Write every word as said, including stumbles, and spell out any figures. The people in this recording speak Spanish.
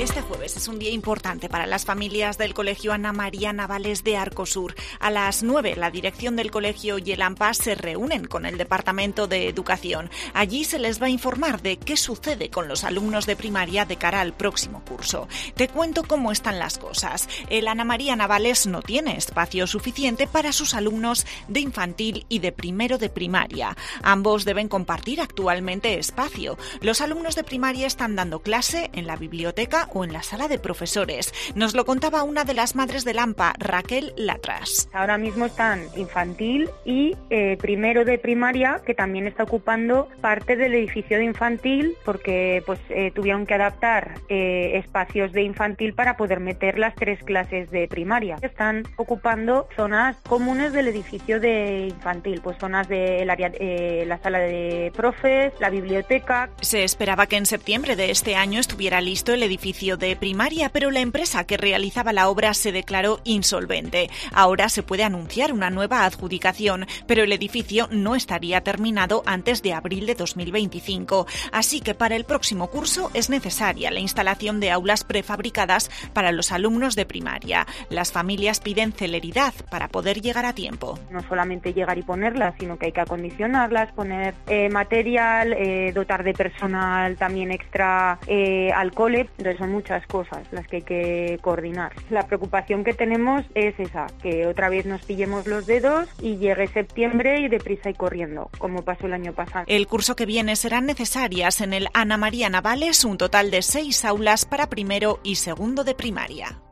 Este jueves es un día importante para las familias del Colegio Ana María Navales de Arcosur. A las nueve, la dirección del colegio y el AMPA se reúnen con el Departamento de Educación. Allí se les va a informar de qué sucede con los alumnos de primaria de cara al próximo curso. Te cuento cómo están las cosas. El Ana María Navales no tiene espacio suficiente para sus alumnos de infantil y de primero de primaria. Ambos deben compartir actualmente espacio. Los alumnos de primaria están dando clase en la biblioteca o en la sala de profesores. Nos lo contaba una de las madres del AMPA, Raquel Latras. Ahora mismo están infantil y eh, primero de primaria, que también está ocupando parte del edificio de infantil porque pues eh, tuvieron que adaptar eh, espacios de infantil para poder meter las tres clases de primaria. Están ocupando zonas comunes del edificio de infantil, pues zonas del área, eh, la sala de profes, la biblioteca. Se esperaba que en septiembre de este año estuviera listo el edificio de primaria, pero la empresa que realizaba la obra se declaró insolvente. Ahora se puede anunciar una nueva adjudicación, pero el edificio no estaría terminado antes de abril de dos mil veinticinco. Así que para el próximo curso es necesaria la instalación de aulas prefabricadas para los alumnos de primaria. Las familias piden celeridad para poder llegar a tiempo. No solamente llegar y ponerlas, sino que hay que acondicionarlas, poner eh, material, eh, dotar de personal también extra eh, al cole. Entonces son muchas cosas las que hay que coordinar. La preocupación que tenemos es esa, que otra vez nos pillemos los dedos y llegue septiembre y deprisa y corriendo, como pasó el año pasado. El curso que viene serán necesarias en el Ana María Navales un total de seis aulas para primero y segundo de primaria.